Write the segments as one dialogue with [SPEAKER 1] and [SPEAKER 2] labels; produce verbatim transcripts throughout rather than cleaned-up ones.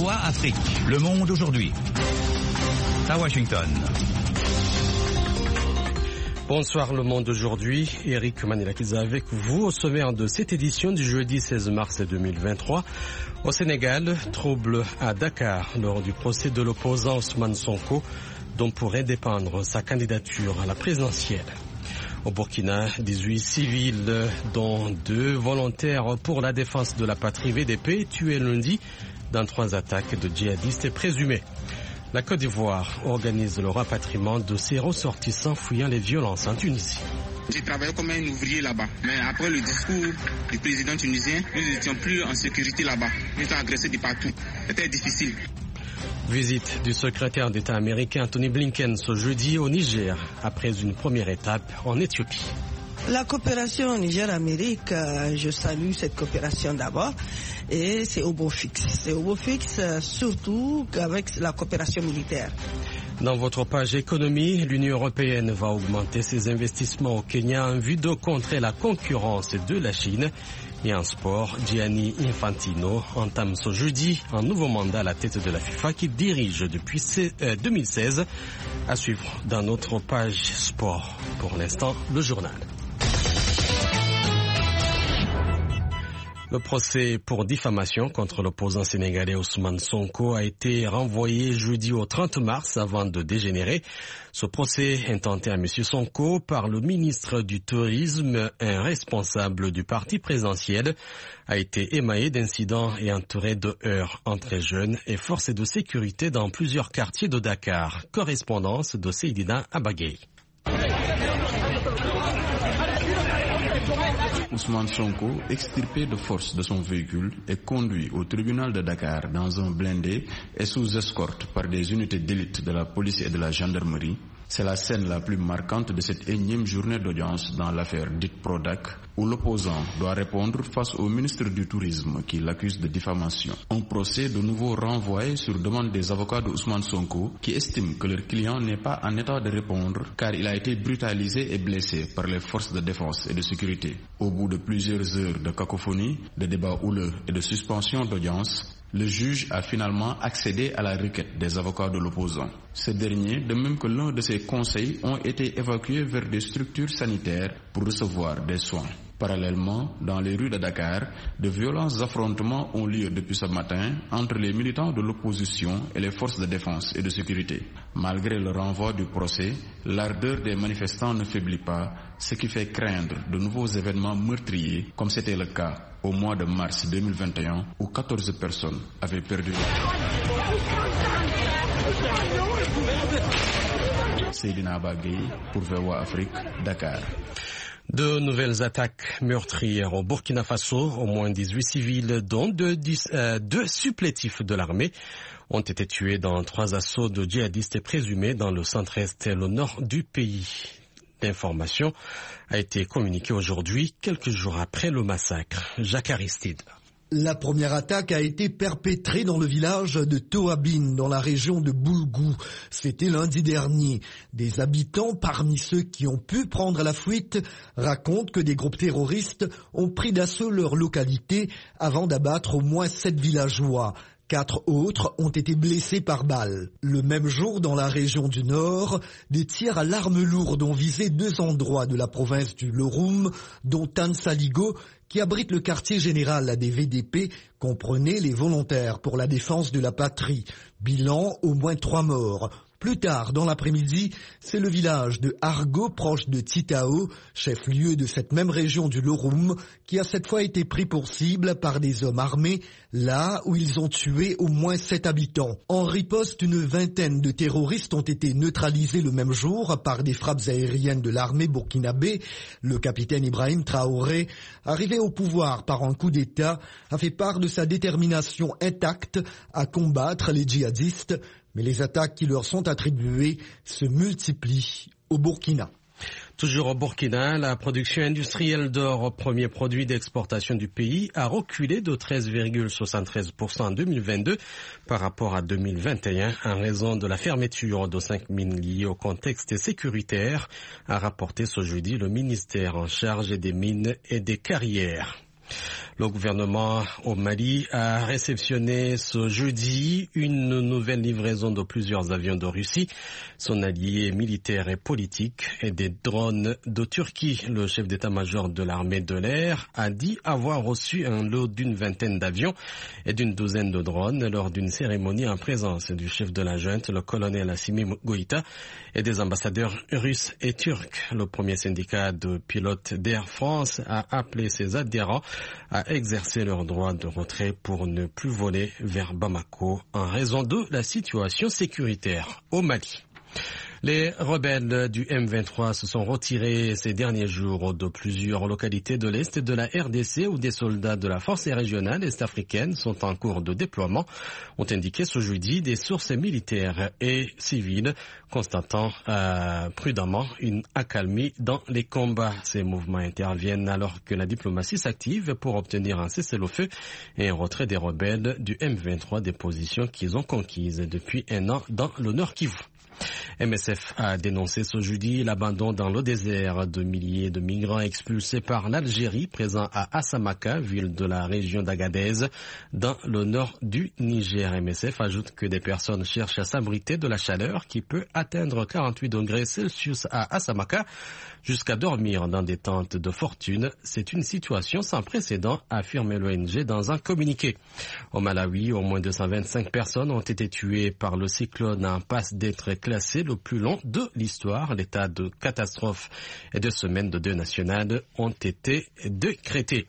[SPEAKER 1] V O A Afrique. Le monde aujourd'hui. À Washington.
[SPEAKER 2] Bonsoir Le Monde aujourd'hui, Eric Manilakiza avec vous au sommaire de cette édition du jeudi seize mars deux mille vingt-trois. Au Sénégal, trouble à Dakar lors du procès de l'opposant Ousmane Sonko dont pourrait dépendre sa candidature à la présidentielle. Au Burkina, dix-huit civils dont deux volontaires pour la défense de la patrie V D P tués lundi dans trois attaques de djihadistes présumés. La Côte d'Ivoire organise le rapatriement de ses ressortissants fuyant les violences en Tunisie.
[SPEAKER 3] J'ai travaillé comme un ouvrier là-bas, mais après le discours du président tunisien, nous n'étions plus en sécurité là-bas. Nous étions agressés de partout. C'était difficile.
[SPEAKER 2] Visite du secrétaire d'État américain Tony Blinken ce jeudi au Niger, après une première étape en Éthiopie.
[SPEAKER 4] La coopération Niger-Amérique, je salue cette coopération d'abord, et c'est au beau fixe. C'est au beau fixe surtout qu'avec la coopération militaire.
[SPEAKER 2] Dans votre page économie, l'Union européenne va augmenter ses investissements au Kenya en vue de contrer la concurrence de la Chine. Et en sport, Gianni Infantino entame ce jeudi un nouveau mandat à la tête de la FIFA qui dirige depuis deux mille seize. À suivre dans notre page sport. Pour l'instant, le journal. Le procès pour diffamation contre l'opposant sénégalais Ousmane Sonko a été renvoyé jeudi au trente mars avant de dégénérer. Ce procès intenté à M. Sonko par le ministre du Tourisme, un responsable du parti présidentiel, a été émaillé d'incidents et entouré de heurts entre jeunes et forces de sécurité dans plusieurs quartiers de Dakar. Correspondance de Seydina Abagay.
[SPEAKER 5] Ousmane Sonko, extirpé de force de son véhicule, est conduit au tribunal de Dakar dans un blindé et sous escorte par des unités d'élite de la police et de la gendarmerie. C'est la scène la plus marquante de cette énième journée d'audience dans l'affaire dite Prodac, où l'opposant doit répondre face au ministre du Tourisme qui l'accuse de diffamation. Un procès de nouveau renvoyé sur demande des avocats de Ousmane Sonko qui estiment que leur client n'est pas en état de répondre car il a été brutalisé et blessé par les forces de défense et de sécurité. Au bout de plusieurs heures de cacophonie, de débats houleux et de suspension d'audience, le juge a finalement accédé à la requête des avocats de l'opposant. Ces derniers, de même que l'un de ses conseils, ont été évacués vers des structures sanitaires pour recevoir des soins. Parallèlement, dans les rues de Dakar, de violents affrontements ont lieu depuis ce matin entre les militants de l'opposition et les forces de défense et de sécurité. Malgré le renvoi du procès, l'ardeur des manifestants ne faiblit pas, ce qui fait craindre de nouveaux événements meurtriers, comme c'était le cas au mois de mars deux mille vingt et un, où quatorze personnes avaient perdu la vie. Seydina Abagay pour V O A Afrique, Dakar.
[SPEAKER 2] De nouvelles attaques meurtrières au Burkina Faso, au moins dix-huit civils, dont deux, euh, deux supplétifs de l'armée, ont été tués dans trois assauts de djihadistes présumés dans le centre-est et le nord du pays. L'information a été communiquée aujourd'hui, quelques jours après le massacre. Jacques Aristide.
[SPEAKER 6] La première attaque a été perpétrée dans le village de Toabine, dans la région de Boulgou. C'était lundi dernier. Des habitants, parmi ceux qui ont pu prendre la fuite, racontent que des groupes terroristes ont pris d'assaut leur localité avant d'abattre au moins sept villageois. Quatre autres ont été blessés par balles. Le même jour, dans la région du Nord, des tirs à l'arme lourde ont visé deux endroits de la province du Loroum, dont Tansaligo, qui abrite le quartier général des V D P, comprenait les volontaires pour la défense de la patrie. Bilan, au moins trois morts. Plus tard, dans l'après-midi, c'est le village de Argo, proche de Titao, chef-lieu de cette même région du Loroum, qui a cette fois été pris pour cible par des hommes armés, là où ils ont tué au moins sept habitants. En riposte, une vingtaine de terroristes ont été neutralisés le même jour par des frappes aériennes de l'armée burkinabé. Le capitaine Ibrahim Traoré, arrivé au pouvoir par un coup d'État, a fait part de sa détermination intacte à combattre les djihadistes, mais les attaques qui leur sont attribuées se multiplient au Burkina.
[SPEAKER 2] Toujours au Burkina, la production industrielle d'or, premier produit d'exportation du pays, a reculé de treize virgule soixante-treize pour cent en deux mille vingt-deux par rapport à deux mille vingt et un en raison de la fermeture de cinq mines liées au contexte sécuritaire, a rapporté ce jeudi le ministère en charge des mines et des carrières. Le gouvernement au Mali a réceptionné ce jeudi une nouvelle livraison de plusieurs avions de Russie, son allié militaire et politique, et des drones de Turquie. Le chef d'état-major de l'armée de l'air a dit avoir reçu un lot d'une vingtaine d'avions et d'une douzaine de drones lors d'une cérémonie en présence du chef de la junte, le colonel Assimi Goïta, et des ambassadeurs russes et turcs. Le premier syndicat de pilotes d'Air France a appelé ses adhérents à exercer leur droit de retrait pour ne plus voler vers Bamako en raison de la situation sécuritaire au Mali. Les rebelles du M vingt-trois se sont retirés ces derniers jours de plusieurs localités de l'Est de la R D C où des soldats de la force régionale est-africaine sont en cours de déploiement, ont indiqué ce jeudi des sources militaires et civiles, constatant euh, prudemment une accalmie dans les combats. Ces mouvements interviennent alors que la diplomatie s'active pour obtenir un cessez-le-feu et un retrait des rebelles du M vingt-trois des positions qu'ils ont conquises depuis un an dans le Nord Kivu. M S F a dénoncé ce jeudi l'abandon dans le désert de milliers de migrants expulsés par l'Algérie présents à Assamaka, ville de la région d'Agadez, dans le nord du Niger. M S F ajoute que des personnes cherchent à s'abriter de la chaleur qui peut atteindre quarante-huit degrés Celsius à Assamaka, jusqu'à dormir dans des tentes de fortune. C'est une situation sans précédent, a affirmé l'O N G dans un communiqué. Au Malawi, au moins deux cent vingt-cinq personnes ont été tuées par le cyclone en passe d'être classé le plus long de l'histoire. L'état de catastrophe et de semaine de deuil national ont été décrétés.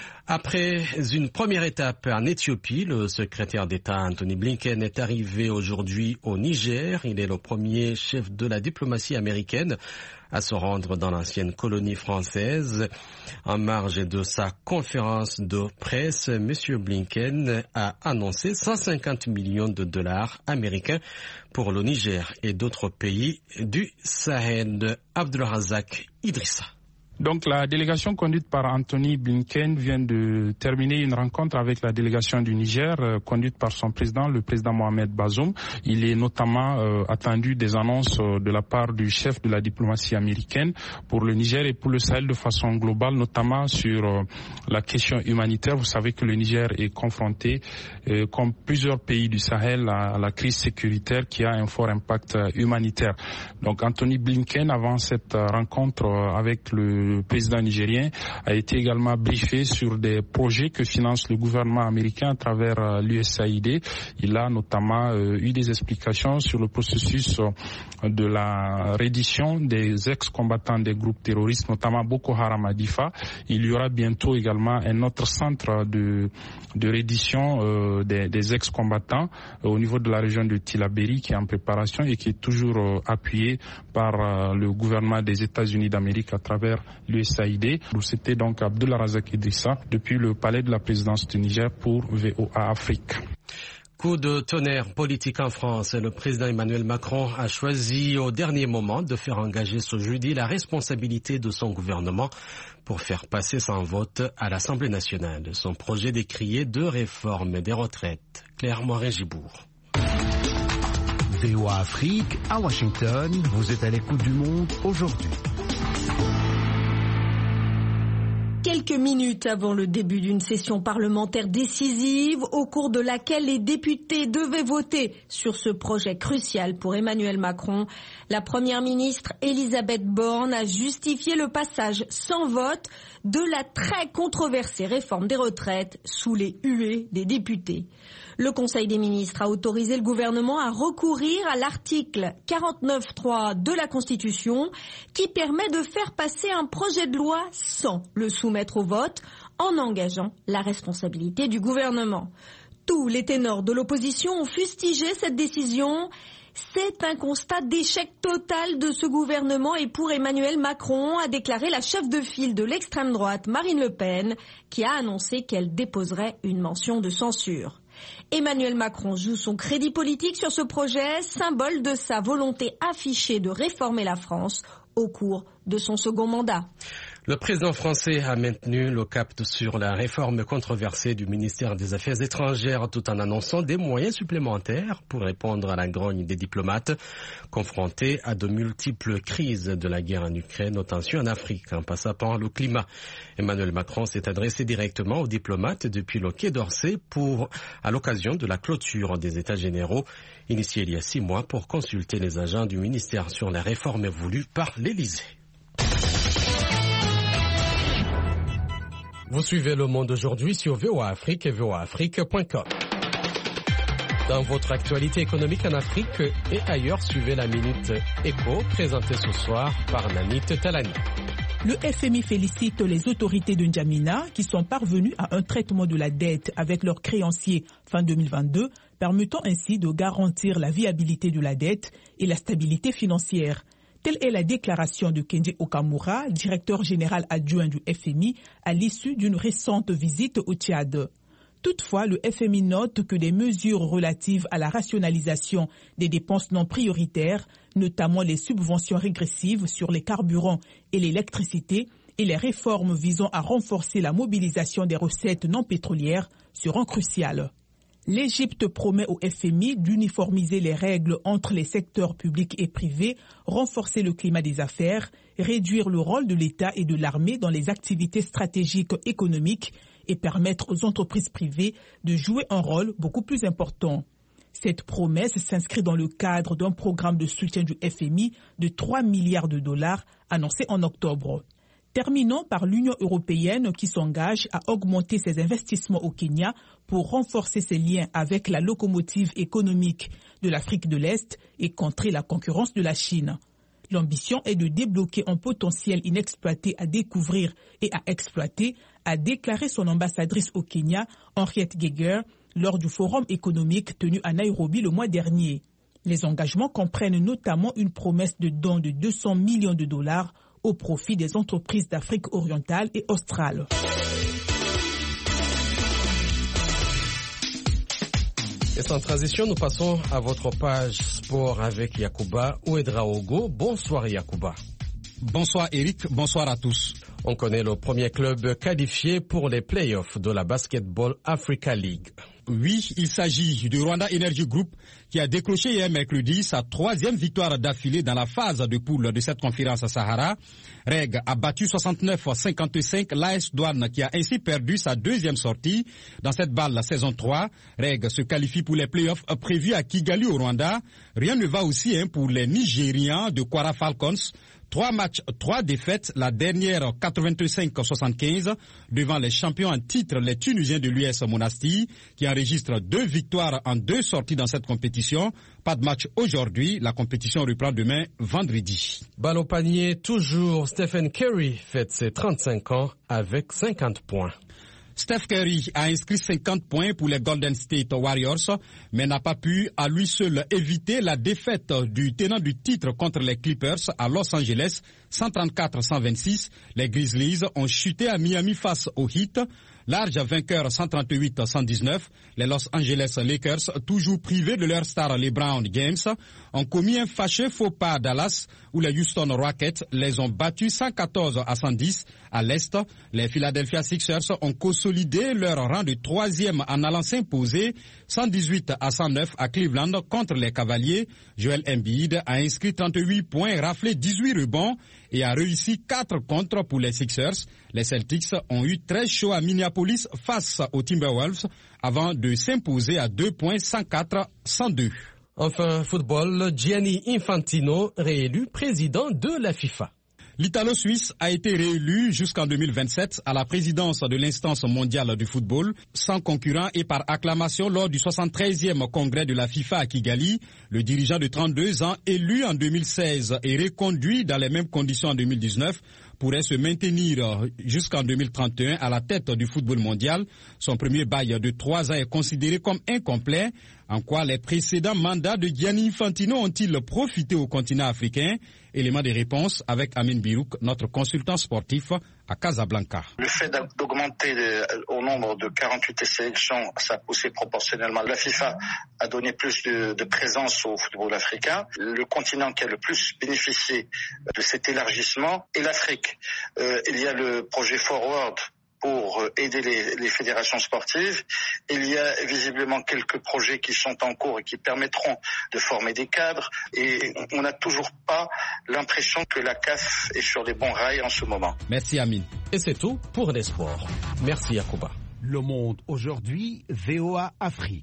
[SPEAKER 2] Après une première étape en Éthiopie, le secrétaire d'État Anthony Blinken est arrivé aujourd'hui au Niger. Il est le premier chef de la diplomatie américaine à se rendre dans l'ancienne colonie française. En marge de sa conférence de presse, M. Blinken a annoncé cent cinquante millions de dollars américains pour le Niger et d'autres pays du Sahel. Abdelrazak Idrissa.
[SPEAKER 7] Donc la délégation conduite par Anthony Blinken vient de terminer une rencontre avec la délégation du Niger euh, conduite par son président, le président Mohamed Bazoum. Il est notamment euh, attendu des annonces euh, de la part du chef de la diplomatie américaine pour le Niger et pour le Sahel de façon globale, notamment sur euh, la question humanitaire. Vous savez que le Niger est confronté, euh, comme plusieurs pays du Sahel, à, à la crise sécuritaire qui a un fort impact euh, humanitaire. Donc Anthony Blinken, avant cette euh, rencontre euh, avec le Le président nigérien, a été également briefé sur des projets que finance le gouvernement américain à travers euh, l'U S A I D. Il a notamment euh, eu des explications sur le processus euh, de la reddition des ex-combattants des groupes terroristes, notamment Boko Haram à Difa. Il y aura bientôt également un autre centre de, de reddition euh, des, des ex-combattants euh, au niveau de la région de Tillabéri qui est en préparation et qui est toujours euh, appuyé par euh, le gouvernement des États-Unis d'Amérique à travers l'U S A I D. C'était donc Abdelrazak Idrissa depuis le palais de la présidence du Niger pour V O A Afrique.
[SPEAKER 2] Coup de tonnerre politique en France. Le président Emmanuel Macron a choisi au dernier moment de faire engager ce jeudi la responsabilité de son gouvernement pour faire passer sans vote à l'Assemblée nationale son projet décrié de réforme des retraites. Claire Morin-Gibourg.
[SPEAKER 8] V O A Afrique à Washington, vous êtes à l'écoute du monde aujourd'hui.
[SPEAKER 9] Quelques minutes avant le début d'une session parlementaire décisive, au cours de laquelle les députés devaient voter sur ce projet crucial pour Emmanuel Macron, la première ministre Elisabeth Borne a justifié le passage sans vote de la très controversée réforme des retraites sous les huées des députés. Le Conseil des ministres a autorisé le gouvernement à recourir à l'article quarante-neuf trois de la Constitution qui permet de faire passer un projet de loi sans le soumettre au vote en engageant la responsabilité du gouvernement. Tous les ténors de l'opposition ont fustigé cette décision. C'est un constat d'échec total de ce gouvernement et pour Emmanuel Macron, a déclaré la chef de file de l'extrême droite Marine Le Pen, qui a annoncé qu'elle déposerait une mention de censure. Emmanuel Macron joue son crédit politique sur ce projet, symbole de sa volonté affichée de réformer la France au cours de son second mandat.
[SPEAKER 2] Le président français a maintenu le cap sur la réforme controversée du ministère des Affaires étrangères tout en annonçant des moyens supplémentaires pour répondre à la grogne des diplomates confrontés à de multiples crises de la guerre en Ukraine, aux tensions en Afrique, en passant par le climat. Emmanuel Macron s'est adressé directement aux diplomates depuis le Quai d'Orsay pour, à l'occasion de la clôture des États généraux initiés il y a six mois pour consulter les agents du ministère sur la réforme voulue par l'Élysée. Vous suivez Le Monde aujourd'hui sur V O A Afrique et V O A Afrique point com. Dans votre actualité économique en Afrique et ailleurs, suivez la Minute Éco, présentée ce soir par Nanit Talani.
[SPEAKER 10] Le F M I félicite les autorités de N'Djamena qui sont parvenues à un traitement de la dette avec leurs créanciers fin deux mille vingt-deux, permettant ainsi de garantir la viabilité de la dette et la stabilité financière. Telle est la déclaration de Kendi Okamura, directeur général adjoint du F M I, à l'issue d'une récente visite au Tchad. Toutefois, le F M I note que des mesures relatives à la rationalisation des dépenses non prioritaires, notamment les subventions régressives sur les carburants et l'électricité, et les réformes visant à renforcer la mobilisation des recettes non pétrolières, seront cruciales. L'Égypte promet au F M I d'uniformiser les règles entre les secteurs publics et privés, renforcer le climat des affaires, réduire le rôle de l'État et de l'armée dans les activités stratégiques économiques et permettre aux entreprises privées de jouer un rôle beaucoup plus important. Cette promesse s'inscrit dans le cadre d'un programme de soutien du F M I de trois milliards de dollars annoncé en octobre. Terminons par l'Union européenne qui s'engage à augmenter ses investissements au Kenya pour renforcer ses liens avec la locomotive économique de l'Afrique de l'Est et contrer la concurrence de la Chine. L'ambition est de débloquer un potentiel inexploité à découvrir et à exploiter, a déclaré son ambassadrice au Kenya, Henriette Geiger, lors du forum économique tenu à Nairobi le mois dernier. Les engagements comprennent notamment une promesse de don de deux cents millions de dollars au profit des entreprises d'Afrique orientale et australe.
[SPEAKER 2] Et sans transition, nous passons à votre page sport avec Yacouba Ouedraogo. Bonsoir Yacouba.
[SPEAKER 11] Bonsoir Eric, bonsoir à tous.
[SPEAKER 2] On connaît le premier club qualifié pour les playoffs de la Basketball Africa League.
[SPEAKER 11] Oui, il s'agit du Rwanda Energy Group qui a décroché hier mercredi sa troisième victoire d'affilée dans la phase de poule de cette conférence Sahara. Reg a battu soixante-neuf à cinquante-cinq l'A S Douane qui a ainsi perdu sa deuxième sortie dans cette balle la saison trois. Reg se qualifie pour les playoffs prévus à Kigali au Rwanda. Rien ne va aussi hein, pour les Nigérians de Kwara Falcons. Trois matchs, trois défaites, la dernière quatre-vingt-cinq à soixante-quinze devant les champions en titre, les Tunisiens de l'U S Monastir, qui enregistrent deux victoires en deux sorties dans cette compétition. Pas de match aujourd'hui, la compétition reprend demain, vendredi.
[SPEAKER 2] Balle au panier, toujours Stephen Curry fête ses trente-cinq ans avec cinquante points.
[SPEAKER 11] Steph Curry a inscrit cinquante points pour les Golden State Warriors, mais n'a pas pu à lui seul éviter la défaite du tenant du titre contre les Clippers à Los Angeles, cent trente-quatre à cent vingt-six. Les Grizzlies ont chuté à Miami face au Heat. Large vainqueur cent trente-huit à cent dix-neuf, les Los Angeles Lakers, toujours privés de leur star LeBron James, ont commis un fâcheux faux pas à Dallas, où les Houston Rockets les ont battus cent quatorze à cent dix. À l'Est, les Philadelphia Sixers ont consolidé leur rang de troisième en allant s'imposer cent dix-huit à cent neuf à Cleveland contre les Cavaliers. Joel Embiid a inscrit trente-huit points, raflé dix-huit rebonds et a réussi quatre contres pour les Sixers. Les Celtics ont eu très chaud à Minneapolis face aux Timberwolves avant de s'imposer à deux points, cent quatre à cent deux.
[SPEAKER 2] Enfin, football, Gianni Infantino réélu président de la FIFA.
[SPEAKER 11] L'Italo-Suisse a été réélu jusqu'en deux mille vingt-sept à la présidence de l'instance mondiale du football, sans concurrent et par acclamation lors du soixante-treizième congrès de la FIFA à Kigali. Le dirigeant de trente-deux ans, élu en deux mille seize et reconduit dans les mêmes conditions en deux mille dix-neuf, pourrait se maintenir jusqu'en deux mille trente et un à la tête du football mondial. Son premier bail de trois ans est considéré comme incomplet. En quoi les précédents mandats de Gianni Infantino ont-ils profité au continent africain? Élément de réponse avec Amin Birouk, notre consultant sportif à Casablanca.
[SPEAKER 12] Le fait d'augmenter au nombre de quarante-huit sélections, ça a poussé proportionnellement. La FIFA a donné plus de, de présence au football africain. Le continent qui a le plus bénéficié de cet élargissement est l'Afrique. Euh, il y a le projet Forward pour aider les, les fédérations sportives. Il y a visiblement quelques projets qui sont en cours et qui permettront de former des cadres. Et on n'a toujours pas l'impression que la C A F est sur les bons rails en ce moment.
[SPEAKER 11] Merci Amine.
[SPEAKER 2] Et c'est tout pour les sports. Merci Yacouba.
[SPEAKER 8] Le Monde aujourd'hui, V O A Afrique.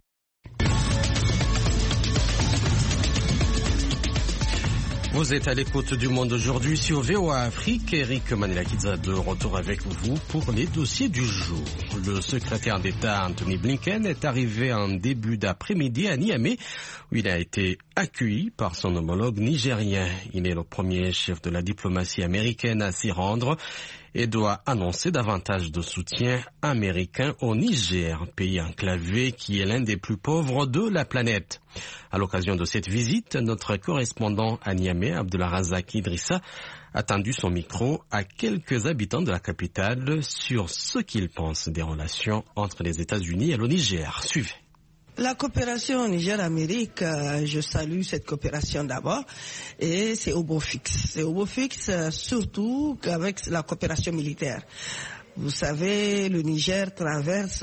[SPEAKER 2] Vous êtes à l'écoute du Monde aujourd'hui sur V O A Afrique. Eric Manilakidza de retour avec vous pour les dossiers du jour. Le secrétaire d'État Anthony Blinken est arrivé en début d'après-midi à Niamey où il a été accueilli par son homologue nigérien. Il est le premier chef de la diplomatie américaine à s'y rendre et doit annoncer davantage de soutien américain au Niger, pays enclavé qui est l'un des plus pauvres de la planète. À l'occasion de cette visite, notre correspondant à Niamey, Abdelrazak Idrissa, a tendu son micro à quelques habitants de la capitale sur ce qu'ils pensent des relations entre les États-Unis et le Niger. Suivez.
[SPEAKER 4] La coopération Niger-Amérique, euh, je salue cette coopération d'abord, et c'est au beau fixe. C'est au beau fixe euh, surtout qu'avec la coopération militaire. Vous savez, le Niger traverse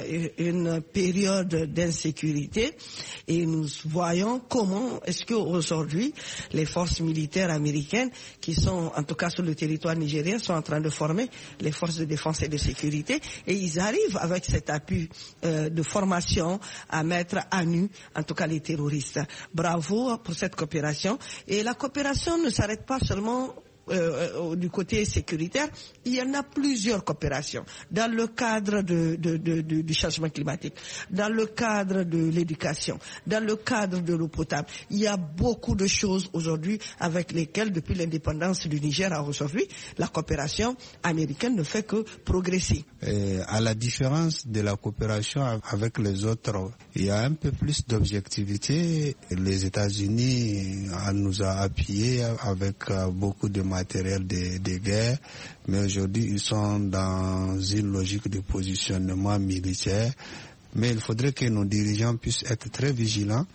[SPEAKER 4] une période d'insécurité et nous voyons comment est-ce qu'aujourd'hui les forces militaires américaines qui sont en tout cas sur le territoire nigérien sont en train de former les forces de défense et de sécurité et ils arrivent avec cet appui euh, de formation à mettre à nu en tout cas les terroristes. Bravo pour cette coopération et la coopération ne s'arrête pas seulement Euh, du côté sécuritaire, il y en a plusieurs coopérations dans le cadre de, de, de, de, du changement climatique, dans le cadre de l'éducation, dans le cadre de l'eau potable. Il y a beaucoup de choses aujourd'hui avec lesquelles, depuis l'indépendance du Niger à aujourd'hui, la coopération américaine ne fait que progresser.
[SPEAKER 13] Et à la différence de la coopération avec les autres, il y a un peu plus d'objectivité. Les États-Unis nous a appuyés avec beaucoup de matériel de, de guerre, mais aujourd'hui ils sont dans une logique de positionnement militaire. Mais il faudrait que nos dirigeants puissent être très vigilants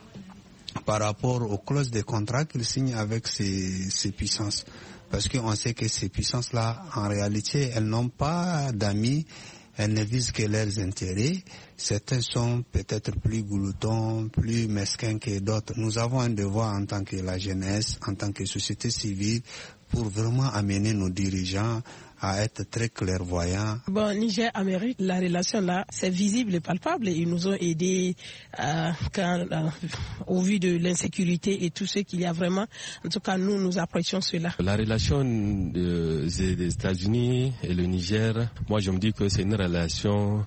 [SPEAKER 13] par rapport aux clauses de contrat qu'ils signent avec ces, ces puissances. Parce qu'on sait que ces puissances-là, en réalité, elles n'ont pas d'amis, elles ne visent que leurs intérêts. Certains sont peut-être plus gloutons, plus mesquins que d'autres. Nous avons un devoir en tant que la jeunesse, en tant que société civile, pour vraiment amener nos dirigeants à être très clairvoyants.
[SPEAKER 14] Bon, Niger-Amérique, la relation là, c'est visible et palpable. Ils nous ont aidés euh, quand, euh, au vu de l'insécurité et tout ce qu'il y a vraiment. En tout cas, nous, nous apprécions cela.
[SPEAKER 15] La relation de, des États-Unis et le Niger, moi, je me dis que c'est une relation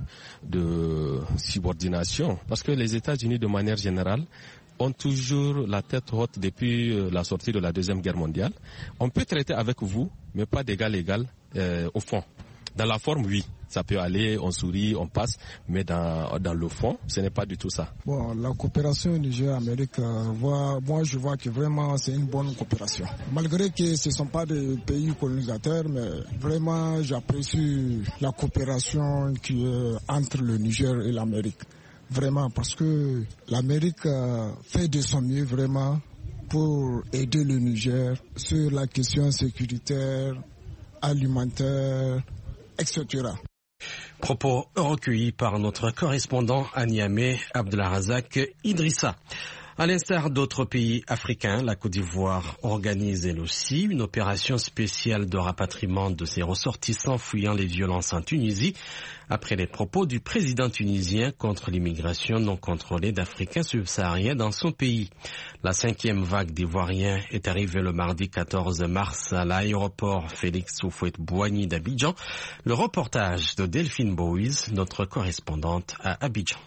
[SPEAKER 15] de subordination. Parce que les États-Unis, de manière générale, ont toujours la tête haute depuis la sortie de la Deuxième Guerre mondiale. On peut traiter avec vous, mais pas d'égal à égal euh, au fond. Dans la forme, oui, ça peut aller, on sourit, on passe, mais dans, dans le fond, ce n'est pas du tout ça.
[SPEAKER 16] Bon, la coopération Niger-Amérique, euh, moi je vois que vraiment c'est une bonne coopération. Malgré que ce ne sont pas des pays colonisateurs, mais vraiment j'apprécie la coopération qui est entre le Niger et l'Amérique. Vraiment, parce que l'Amérique euh, fait de son mieux vraiment pour aider le Niger sur la question sécuritaire, alimentaire, et cetera.
[SPEAKER 2] Propos recueillis par notre correspondant à Niamey, Abdelrazak Idrissa. À l'instar d'autres pays africains, la Côte d'Ivoire organise elle aussi une opération spéciale de rapatriement de ses ressortissants fuyant les violences en Tunisie après les propos du président tunisien contre l'immigration non contrôlée d'Africains subsahariens dans son pays. La cinquième vague d'Ivoiriens est arrivée le mardi quatorze mars à l'aéroport Félix Houphouët-Boigny d'Abidjan. Le reportage de Delphine Bowies, notre correspondante à Abidjan.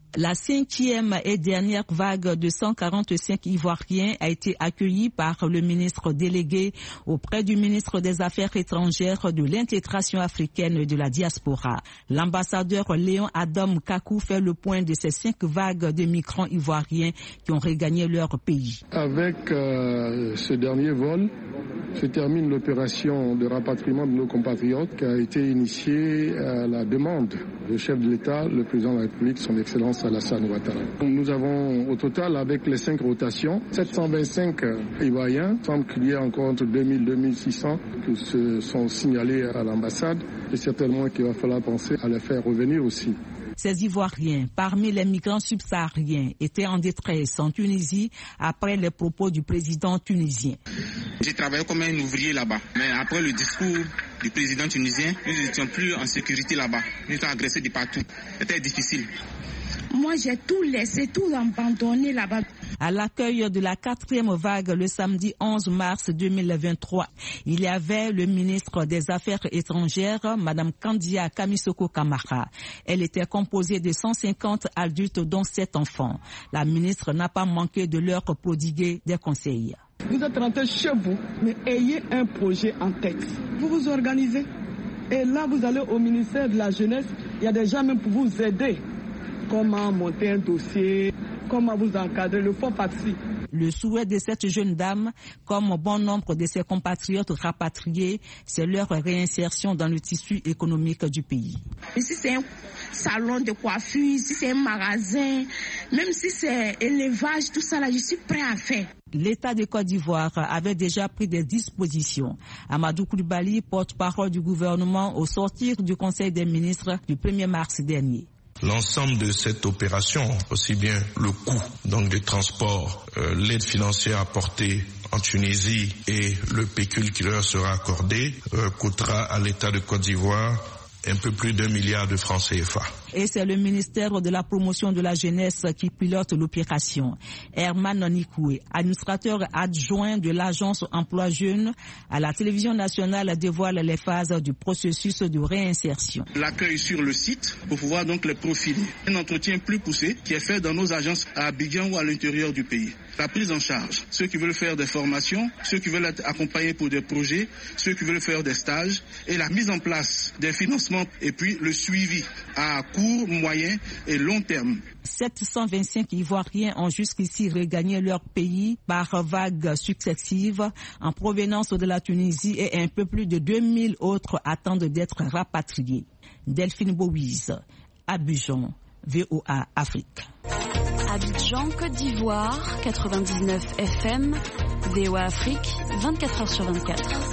[SPEAKER 10] La cinquième et dernière vague de cent quarante-cinq Ivoiriens a été accueillie par le ministre délégué auprès du ministre des Affaires étrangères, de l'intégration africaine et de la diaspora. L'ambassadeur Léon Adam Kakou fait le point de ces cinq vagues de migrants ivoiriens qui ont regagné leur pays.
[SPEAKER 17] Avec euh, ce dernier vol, se termine l'opération de rapatriement de nos compatriotes qui a été initiée à la demande du chef de l'État, le président de la République, son Excellence Alassane Ouattara. Nous avons au total, avec les cinq rotations, sept cent vingt-cinq Ivoiriens. Il semble qu'il y ait encore entre deux mille et deux mille six cents qui se sont signalés à l'ambassade et certainement qu'il va falloir penser à les faire revenir aussi.
[SPEAKER 10] Ces Ivoiriens, parmi les migrants subsahariens, étaient en détresse en Tunisie après les propos du président tunisien.
[SPEAKER 3] J'ai travaillé comme un ouvrier là-bas, mais après le discours du président tunisien, nous n'étions plus en sécurité là-bas. Nous étions agressés de partout. C'était difficile.
[SPEAKER 18] Moi, j'ai tout laissé, tout abandonné là-bas.
[SPEAKER 10] À l'accueil de la quatrième vague le samedi onze mars deux mille vingt-trois, il y avait le ministre des Affaires étrangères, Madame Kandia Kamisoko Kamara. Elle était composée de cent cinquante adultes, dont sept enfants. La ministre n'a pas manqué de leur prodiguer des conseils.
[SPEAKER 19] Vous êtes rentrés chez vous, mais ayez un projet en tête. Vous vous organisez. Et là, vous allez au ministère de la Jeunesse. Il y a des gens même pour vous aider. Comment monter un dossier, comment vous encadrer, le fond parti.
[SPEAKER 10] Le souhait de cette jeune dame, comme bon nombre de ses compatriotes rapatriés, c'est leur réinsertion dans le tissu économique du pays.
[SPEAKER 18] Ici c'est un salon de coiffure, ici c'est un magasin, même si c'est élevage, tout ça là, je suis prêt à faire.
[SPEAKER 10] L'État de Côte d'Ivoire avait déjà pris des dispositions. Amadou Koulibaly, porte-parole du gouvernement, au sortir du Conseil des ministres du premier mars dernier.
[SPEAKER 20] L'ensemble de cette opération, aussi bien le coût donc des transports, euh, l'aide financière apportée en Tunisie et le pécule qui leur sera accordé, euh, coûtera à l'État de Côte d'Ivoire un peu plus d'un milliard de francs C F A.
[SPEAKER 10] Et c'est le ministère de la promotion de la jeunesse qui pilote l'opération. Herman Nikoué, administrateur adjoint de l'agence emploi jeune à la télévision nationale, dévoile les phases du processus de réinsertion.
[SPEAKER 3] L'accueil sur le site pour pouvoir donc les profiler. Un entretien plus poussé qui est fait dans nos agences à Abidjan ou à l'intérieur du pays. La prise en charge, ceux qui veulent faire des formations, ceux qui veulent être accompagnés pour des projets, ceux qui veulent faire des stages et la mise en place des financements et puis le suivi à court, moyen et long terme.
[SPEAKER 10] sept cent vingt-cinq Ivoiriens ont jusqu'ici regagné leur pays par vagues successives en provenance de la Tunisie et un peu plus de deux mille autres attendent d'être rapatriés. Delphine Bouise, Abidjan, V O A Afrique.
[SPEAKER 21] Abidjan, Côte d'Ivoire, quatre-vingt-dix-neuf F M, V O A Afrique, vingt-quatre heures sur vingt-quatre.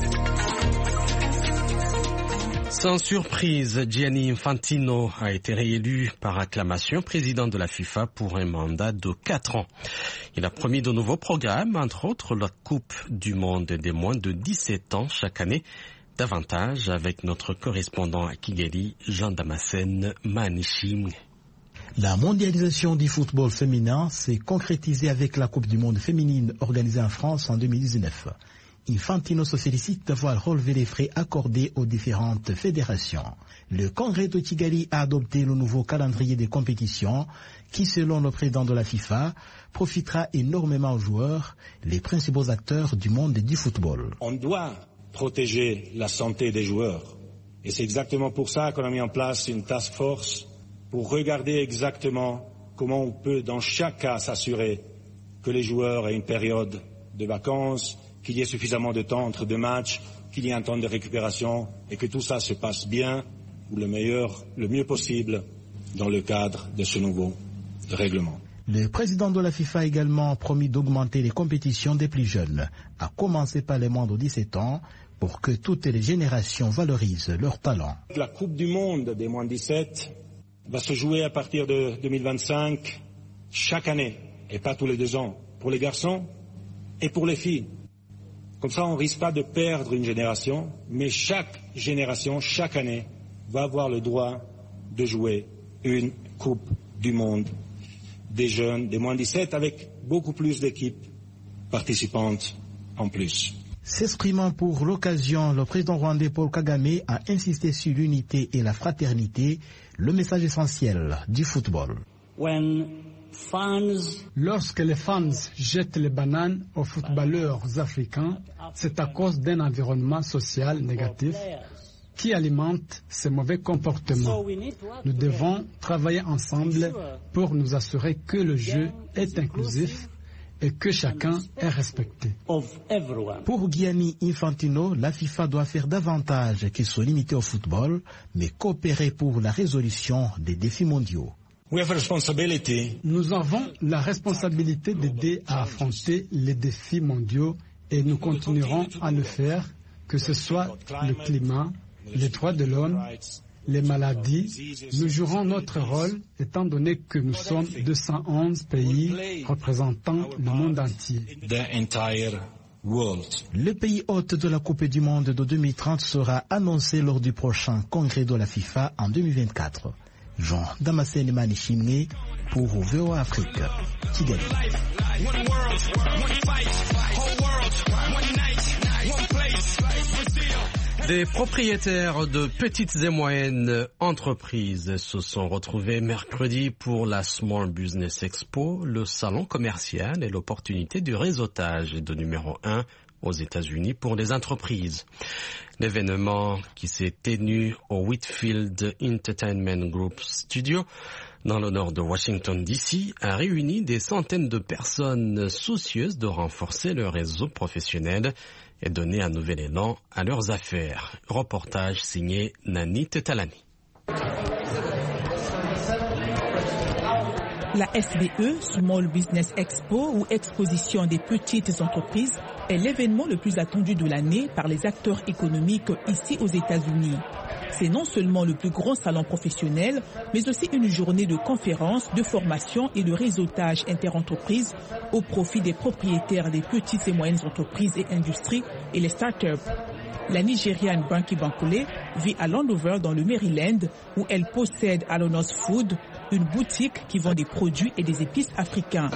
[SPEAKER 2] Sans surprise, Gianni Infantino a été réélu par acclamation président de la FIFA pour un mandat de quatre ans. Il a promis de nouveaux programmes, entre autres la Coupe du Monde des moins de dix-sept ans chaque année. Davantage avec notre correspondant à Kigali, Jean Damascène Manichim.
[SPEAKER 22] La mondialisation du football féminin s'est concrétisée avec la Coupe du Monde féminine organisée en France en deux mille dix-neuf. Infantino se félicite d'avoir relevé les frais accordés aux différentes fédérations. Le Congrès de Kigali a adopté le nouveau calendrier des compétitions qui, selon le président de la FIFA, profitera énormément aux joueurs, les principaux acteurs du monde du football.
[SPEAKER 23] On doit protéger la santé des joueurs. Et c'est exactement pour ça qu'on a mis en place une task force pour regarder exactement comment on peut, dans chaque cas, s'assurer que les joueurs aient une période de vacances, qu'il y ait suffisamment de temps entre deux matchs, qu'il y ait un temps de récupération et que tout ça se passe bien ou le meilleur, le mieux possible dans le cadre de ce nouveau règlement.
[SPEAKER 22] Le président de la FIFA a également promis d'augmenter les compétitions des plus jeunes, à commencer par les moins de dix-sept ans, pour que toutes les générations valorisent leur talent.
[SPEAKER 23] La Coupe du Monde des moins de dix-sept va se jouer à partir de deux mille vingt-cinq chaque année et pas tous les deux ans, pour les garçons et pour les filles. Comme ça, on ne risque pas de perdre une génération, mais chaque génération, chaque année, va avoir le droit de jouer une Coupe du Monde des jeunes, des moins de dix-sept, avec beaucoup plus d'équipes participantes en plus.
[SPEAKER 22] S'exprimant pour l'occasion, le président rwandais Paul Kagame a insisté sur l'unité et la fraternité, le message essentiel du football.
[SPEAKER 1] Lorsque les fans jettent les bananes aux footballeurs africains, c'est à cause d'un environnement social négatif qui alimente ces mauvais comportements. Nous devons travailler ensemble pour nous assurer que le jeu est inclusif et que chacun est respecté.
[SPEAKER 22] Pour Gianni Infantino, la FIFA doit faire davantage que se limiter au football, mais coopérer pour la résolution des défis mondiaux.
[SPEAKER 1] Nous avons la responsabilité d'aider à affronter les défis mondiaux et nous continuerons à le faire, que ce soit le climat, les droits de l'homme, les maladies. Nous jouerons notre rôle étant donné que nous sommes deux cent onze pays représentant le monde entier.
[SPEAKER 22] Le pays hôte de la Coupe du Monde de deux mille trente sera annoncé lors du prochain congrès de la FIFA en deux mille vingt-quatre. Jean Damascène Manichimé pour V O A Afrique. Kigali.
[SPEAKER 2] Des propriétaires de petites et moyennes entreprises se sont retrouvés mercredi pour la Small Business Expo, le salon commercial et l'opportunité du réseautage de numéro un aux États-Unis pour les entreprises. L'événement qui s'est tenu au Whitfield Entertainment Group Studio dans le nord de Washington D C a réuni des centaines de personnes soucieuses de renforcer leur réseau professionnel et donner un nouvel élan à leurs affaires. Reportage signé Nani Tetalani.
[SPEAKER 10] La S B E, Small Business Expo ou Exposition des petites entreprises, est l'événement le plus attendu de l'année par les acteurs économiques ici aux États-Unis. C'est non seulement le plus grand salon professionnel, mais aussi une journée de conférences, de formation et de réseautage interentreprises au profit des propriétaires des petites et moyennes entreprises et industries et les start-up. La Nigériane Banky Bankole vit à Landover dans le Maryland où elle possède Alonos Food, une boutique qui vend des produits et des épices africains.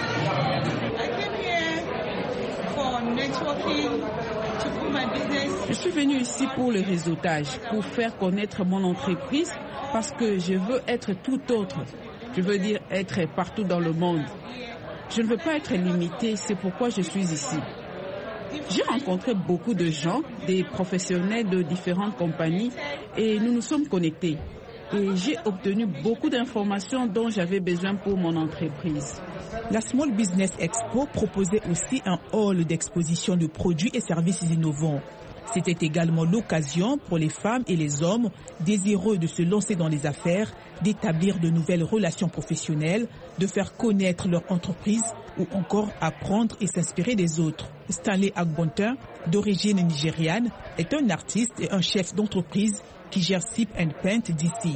[SPEAKER 5] Je suis venue ici pour le réseautage, pour faire connaître mon entreprise parce que je veux être tout autre. Je veux dire être partout dans le monde. Je ne veux pas être limitée, c'est pourquoi je suis ici. J'ai rencontré beaucoup de gens, des professionnels de différentes compagnies et nous nous sommes connectés. Et j'ai obtenu beaucoup d'informations dont j'avais besoin pour mon entreprise.
[SPEAKER 10] La Small Business Expo proposait aussi un hall d'exposition de produits et services innovants. C'était également l'occasion pour les femmes et les hommes désireux de se lancer dans les affaires, d'établir de nouvelles relations professionnelles, de faire connaître leur entreprise ou encore apprendre et s'inspirer des autres. Stanley Agbontin, d'origine nigériane, est un artiste et un chef d'entreprise qui gère Sip and Paint d'ici.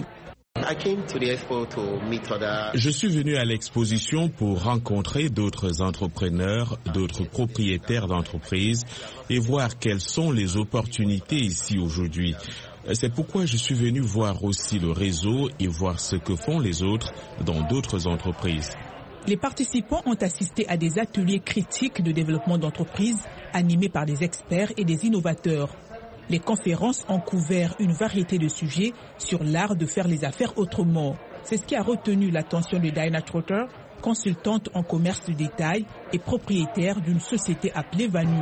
[SPEAKER 6] Je suis venu à l'exposition pour rencontrer d'autres entrepreneurs, d'autres propriétaires d'entreprises et voir quelles sont les opportunités ici aujourd'hui. C'est pourquoi je suis venu voir aussi le réseau et voir ce que font les autres dans d'autres entreprises.
[SPEAKER 10] Les participants ont assisté à des ateliers critiques de développement d'entreprises animés par des experts et des innovateurs. Les conférences ont couvert une variété de sujets sur l'art de faire les affaires autrement. C'est ce qui a retenu l'attention de Diana Trotter, consultante en commerce de détail et propriétaire d'une société appelée Vanu.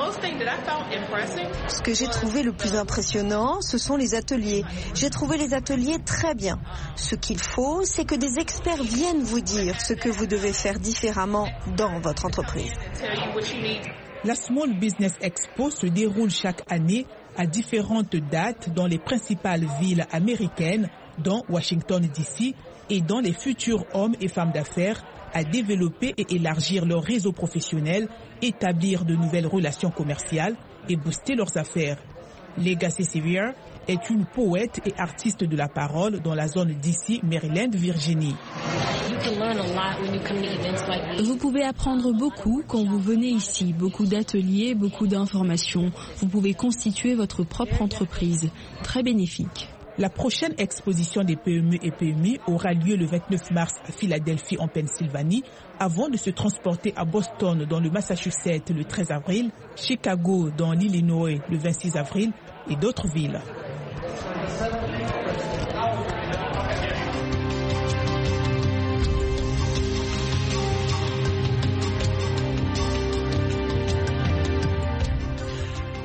[SPEAKER 24] Ce que j'ai trouvé le plus impressionnant, ce sont les ateliers. J'ai trouvé les ateliers très bien. Ce qu'il faut, c'est que des experts viennent vous dire ce que vous devez faire différemment dans votre entreprise.
[SPEAKER 10] La Small Business Expo se déroule chaque année à différentes dates dans les principales villes américaines, dont Washington D C, et dans les futurs hommes et femmes d'affaires à développer et élargir leur réseau professionnel, établir de nouvelles relations commerciales et booster leurs affaires. Legacy Sevier est une poète et artiste de la parole dans la zone D C, Maryland, Virginie.
[SPEAKER 25] Vous pouvez apprendre beaucoup quand vous venez ici, beaucoup d'ateliers, beaucoup d'informations. Vous pouvez constituer votre propre entreprise, très bénéfique.
[SPEAKER 10] La prochaine exposition des P M E et P M I aura lieu le vingt-neuf mars à Philadelphie en Pennsylvanie, avant de se transporter à Boston dans le Massachusetts le treize avril, Chicago dans l'Illinois le vingt-six avril et d'autres villes.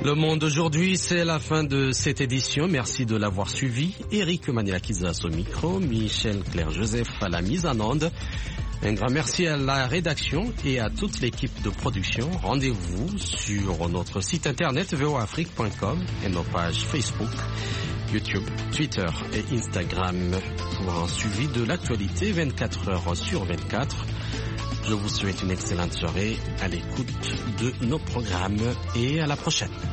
[SPEAKER 2] Le Monde aujourd'hui, c'est la fin de cette édition. Merci de l'avoir suivi. Eric Manilakiza au micro, Michel Claire-Joseph à la mise en onde. Un grand merci à la rédaction et à toute l'équipe de production. Rendez-vous sur notre site internet v o a afrique point com et nos pages Facebook, YouTube, Twitter et Instagram pour un suivi de l'actualité vingt-quatre heures sur vingt-quatre. Je vous souhaite une excellente soirée à l'écoute de nos programmes et à la prochaine.